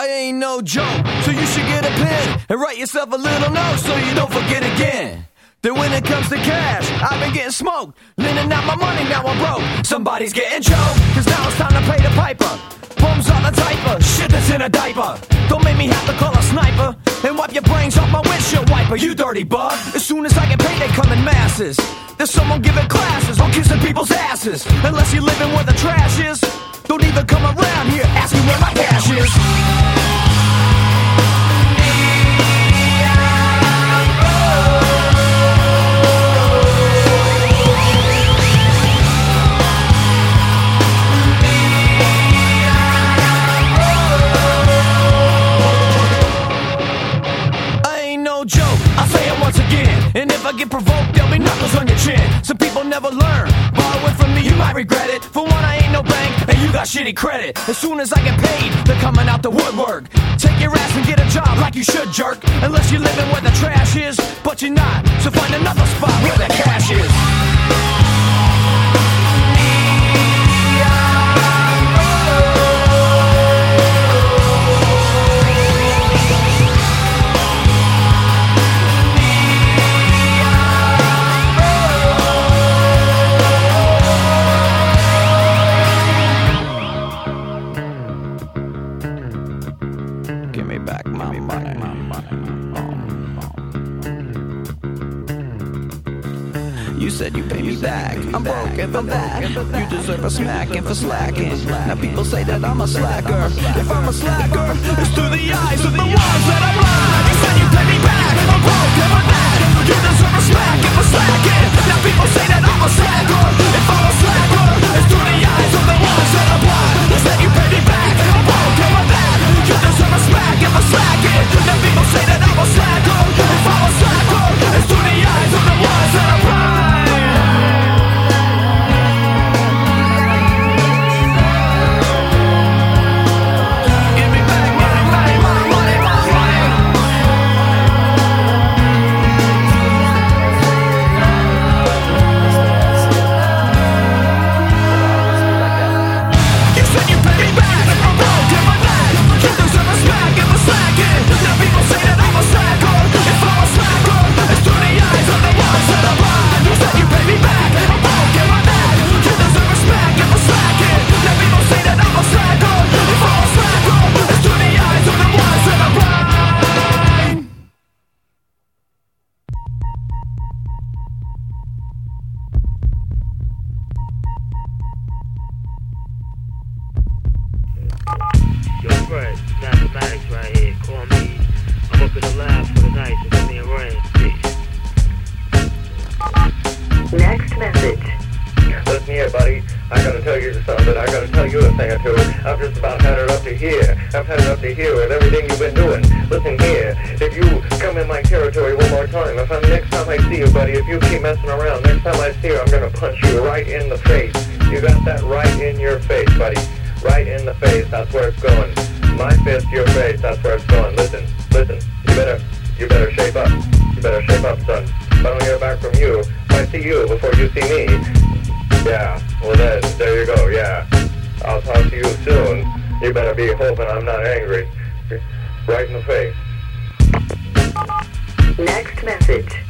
ain't no joke, so you should get a pen and write yourself a little note so you don't forget again. Then when it comes to cash, I've been getting smoked, lending out my money, now I'm broke. Somebody's getting choked, cause now it's time to pay the piper. Bums on the diaper, shit that's in a diaper. Don't make me have to call a sniper and wipe your brains off my windshield wiper, you dirty bug. As soon as I get paid, they come in masses. There's someone giving classes on kissing people's asses. Unless you're living where the trash is, don't even come around here asking where my cash is. And if I get provoked, there'll be knuckles on your chin. Some people never learn. Borrowing from me, you might regret it. For one, I ain't no bank, and you got shitty credit. As soon as I get paid, they're coming out the woodwork. Take your ass and get a job like you should, jerk. Unless you're living where the trash is, but you're not. So find another spot where the cash is. Give me back my money. You said you pay me back. I'm broke and for that you deserve a smacking for slacking. Now people say that I'm a slacker. If I'm a slacker, it's through the eyes of the ones that I'm blind. You said you pay me back. I'm broke and for that you deserve a smacking for slacking. Now people say that I'm a slacker. If I'm a slacker, it's through the eyes of the ones that I'm blind. You said you pay me back. I'm broke and for that you deserve a smacking for slacking. Now people say that I'm a slacker. If I'm a slacker, it's through the eyes of the ones that I'm blind. Mathematics right here. Call me. I'm up in the lab for the night, so give me a ring. Next message. Listen here, buddy. I gotta tell you something. I gotta tell you a thing or two. I've just about had it up to here. I've had it up to here with everything you've been doing. Listen here. If you come in my territory one more time, next time I see you, buddy, if you keep messing around, next time I see you, I'm gonna punch you right in the face. You got that right in your face, buddy. Right in the face. That's where it's going. My fist, your face. That's where it's going. Listen. You better shape up. You better shape up, son. If I don't hear back from you, if I see you before you see me, yeah, well then, there you go, yeah. I'll talk to you soon. You better be hoping I'm not angry. Right in the face. Next message.